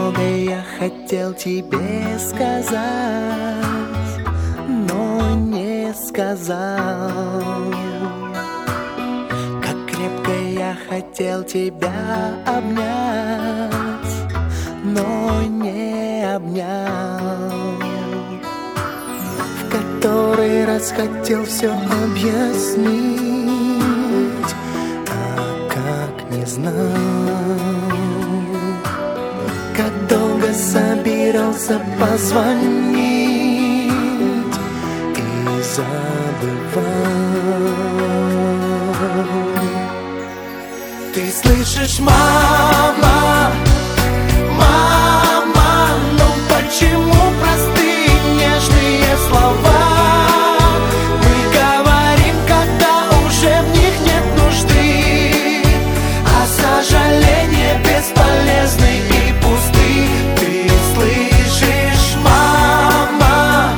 многое я хотел тебе сказать, но не сказал. Как крепко я хотел тебя обнять, но не обнял. В который раз хотел все объяснить, а как не знал. Как долго собирался позвонить и забывал. Ты слышишь, мама, мама, ну почему простые нежные слова мы говорим, когда уже в них нет нужды, а сожаления бесполезны и пусты. Ты слышишь, мама,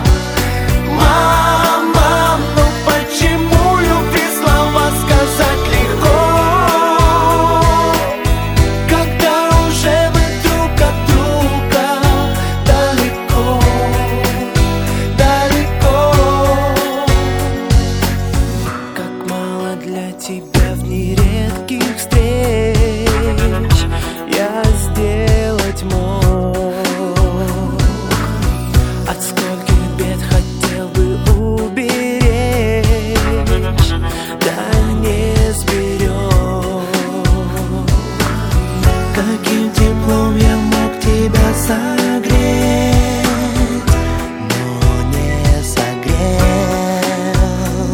мама, ну почему любви слова сказать легко, когда уже вы друг от друга далеко, далеко. Как мало для тебя в дни редких встреч я сделать мог. От скольких бед хотел бы уберечь, да не сберег. Каким теплом я мог тебя согреть, но не согрел.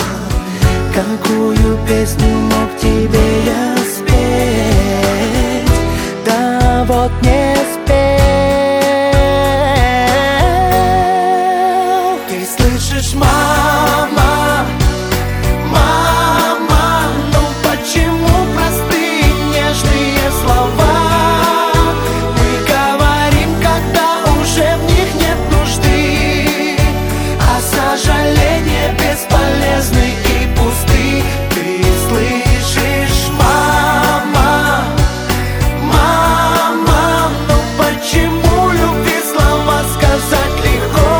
Какую песню мог тебе я спеть, да вот не спел. Ты слышишь, мама, мама, ну почему простые нежные слова мы говорим, когда уже в них нет нужды, а сожаления бесполезны и пусты. Ты слышишь, мама, мама, ну почему любви слова сказать легко,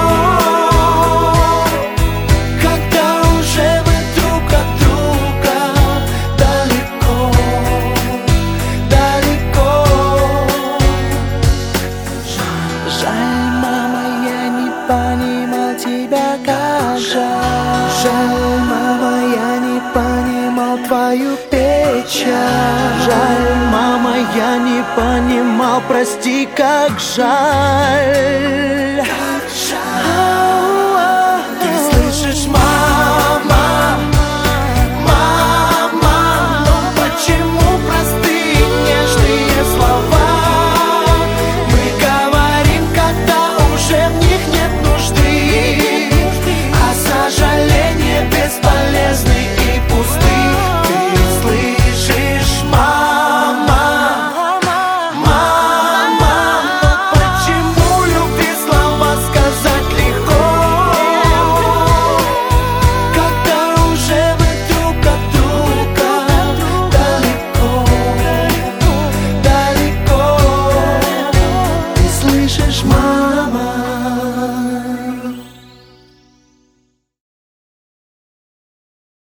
когда уже вы друг от друга далеко, далеко. Жаль, мама, я не понимал тебя, как жаль. Жаль, мама, я не понимал твою печаль. Жаль, мама, я не понимал, прости, как жаль. Ты слышишь, мама, мама, ну почему простые нежные слова мы говорим, когда уже в них нет нужды, а сожаления бесполезны и пусты. Ты слышишь, мама, мама, ну почему любви слова сказать легко, когда уже вы друг от друга далеко, далеко. Ты слышишь, мама?